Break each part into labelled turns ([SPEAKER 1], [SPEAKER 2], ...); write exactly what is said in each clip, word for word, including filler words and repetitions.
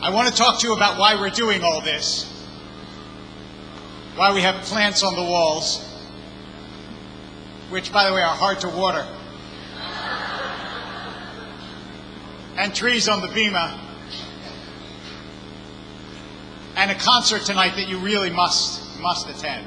[SPEAKER 1] I want to talk to you about why we're doing all this, why we have plants on the walls, which, by the way, are hard to water, and trees on the bima, and a concert tonight that you really must, must attend.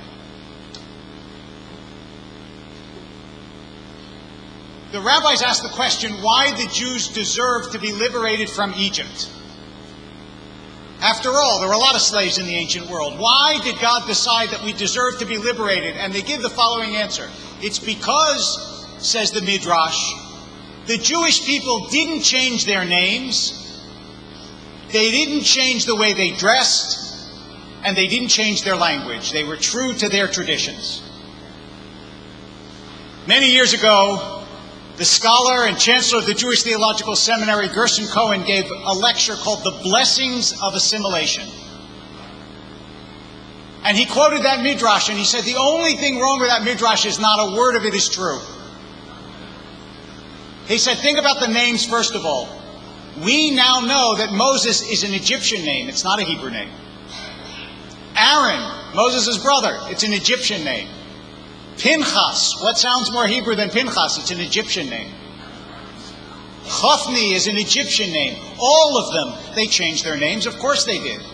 [SPEAKER 1] The rabbis asked the question, why the Jews deserve to be liberated from Egypt. After all, there were a lot of slaves in the ancient world. Why did God decide that we deserve to be liberated? And they give the following answer. It's because, says the Midrash, the Jewish people didn't change their names, they didn't change the way they dressed, and they didn't change their language. They were true to their traditions. Many years ago, the scholar and chancellor of the Jewish Theological Seminary, Gershon Cohen, gave a lecture called The Blessings of Assimilation. And he quoted that Midrash, and he said the only thing wrong with that Midrash is not a word of it is true. He said, think about the names first of all. We now know that Moses is an Egyptian name. It's not a Hebrew name. Aaron, Moses' brother, it's an Egyptian name. Pinchas, what sounds more Hebrew than Pinchas? It's an Egyptian name. Hophni is an Egyptian name. All of them, they changed their names. Of course they did.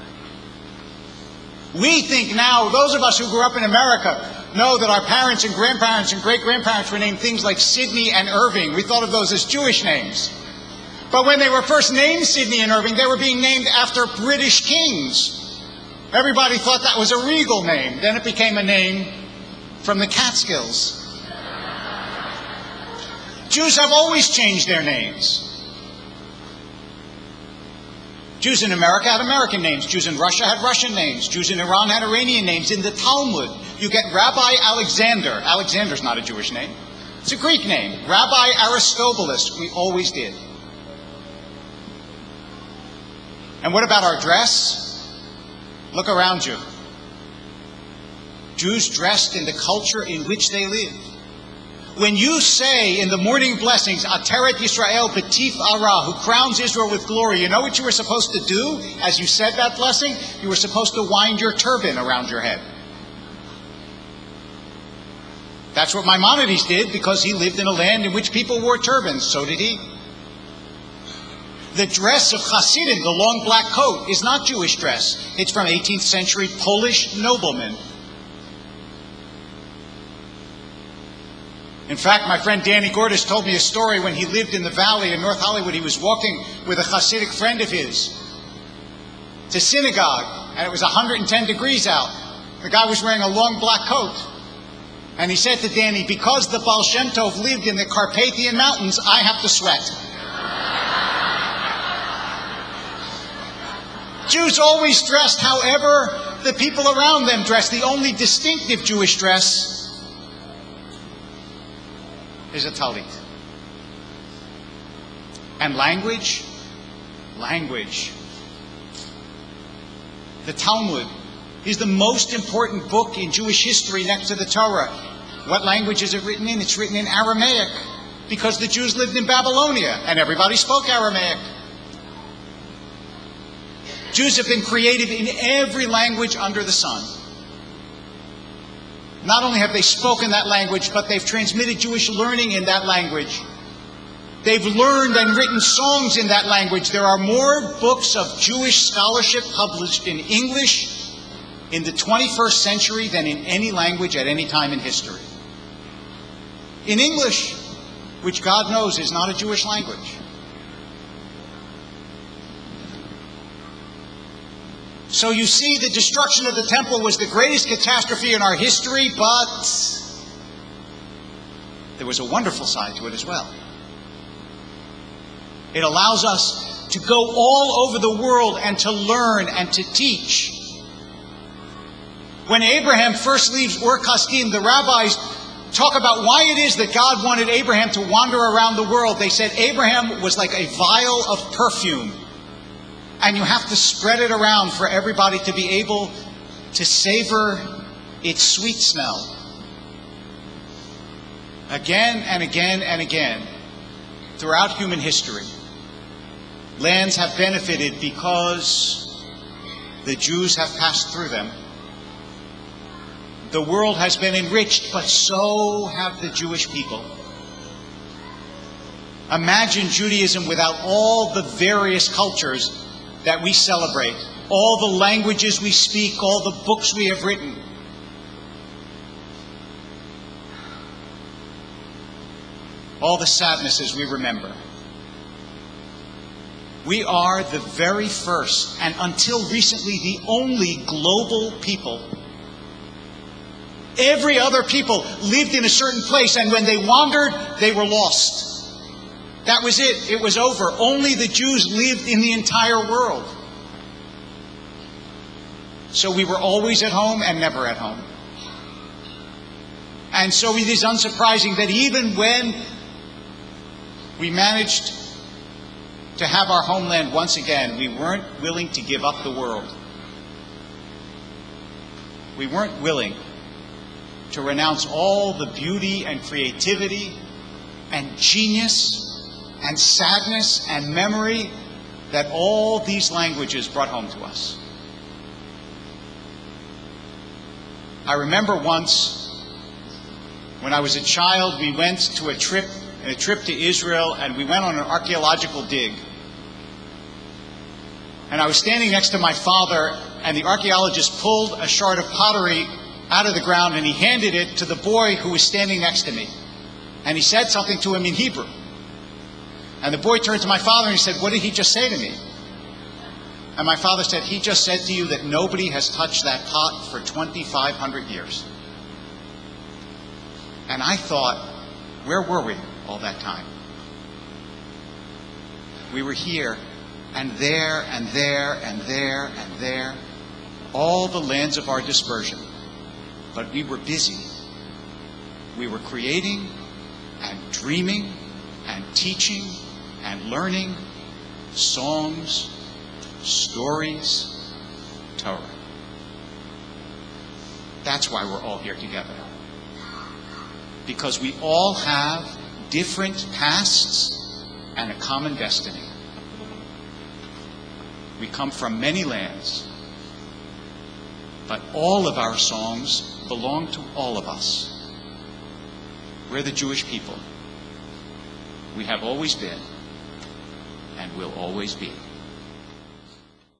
[SPEAKER 1] We think now, those of us who grew up in America, know that our parents and grandparents and great-grandparents were named things like Sidney and Irving. We thought of those as Jewish names. But when they were first named Sidney and Irving, they were being named after British kings. Everybody thought that was a regal name. Then it became a name from the Catskills. Jews have always changed their names. Jews in America had American names. Jews in Russia had Russian names. Jews in Iran had Iranian names. In the Talmud, you get Rabbi Alexander. Alexander's not a Jewish name. It's a Greek name. Rabbi Aristobulus. We always did. And what about our dress? Look around you. Jews dressed in the culture in which they live. When you say in the morning blessings, Ateret Yisrael B'tif Ara, who crowns Israel with glory, you know what you were supposed to do as you said that blessing? You were supposed to wind your turban around your head. That's what Maimonides did because he lived in a land in which people wore turbans. So did he. The dress of Hasidim, the long black coat, is not Jewish dress. It's from eighteenth century Polish noblemen. In fact, my friend Danny Gordis told me a story when he lived in the valley in North Hollywood. He was walking with a Hasidic friend of his to synagogue, and it was one hundred ten degrees out. The guy was wearing a long black coat. And he said to Danny, because the Baal Shem Tov lived in the Carpathian Mountains, I have to sweat. Jews always dressed however the people around them dressed. The only distinctive Jewish dress is a talit. And language? Language. The Talmud is the most important book in Jewish history next to the Torah. What language is it written in? It's written in Aramaic because the Jews lived in Babylonia and everybody spoke Aramaic. Jews have been creative in every language under the sun. Not only have they spoken that language, but they've transmitted Jewish learning in that language. They've learned and written songs in that language. There are more books of Jewish scholarship published in English in the twenty-first century than in any language at any time in history. In English, which God knows is not a Jewish language. So you see, the destruction of the temple was the greatest catastrophe in our history, but there was a wonderful side to it as well. It allows us to go all over the world and to learn and to teach. When Abraham first leaves Ur Kasdim, the rabbis talk about why it is that God wanted Abraham to wander around the world. They said Abraham was like a vial of perfume. And you have to spread it around for everybody to be able to savor its sweet smell. Again and again and again, throughout human history, Lands have benefited because the Jews have passed through them. The world has been enriched, but so have the Jewish people. Imagine Judaism without all the various cultures that we celebrate, all the languages we speak, all the books we have written. All the sadnesses we remember. We are the very first, and until recently, the only global people. Every other people lived in a certain place, and when they wandered, they were lost. That was it. It was over. Only the Jews lived in the entire world. So we were always at home and never at home. And so it is unsurprising that even when we managed to have our homeland once again, we weren't willing to give up the world. We weren't willing to renounce all the beauty and creativity and genius and sadness and memory that all these languages brought home to us. I remember once when I was a child, we went to a trip, a trip to Israel, and we went on an archaeological dig. And I was standing next to my father, and the archaeologist pulled a shard of pottery out of the ground, and he handed it to the boy who was standing next to me. And he said something to him in Hebrew. And the boy turned to my father and he said, "What did he just say to me?" And my father said, "He just said to you that nobody has touched that pot for twenty-five hundred years. And I thought, where were we all that time? We were here, and there, and there, and there, and there, all the lands of our dispersion. But we were busy. We were creating, and dreaming, and teaching, and learning songs, stories, Torah. That's why we're all here together. Because we all have different pasts and a common destiny. We come from many lands, but all of our songs belong to all of us. We're the Jewish people. We have always been and will always be.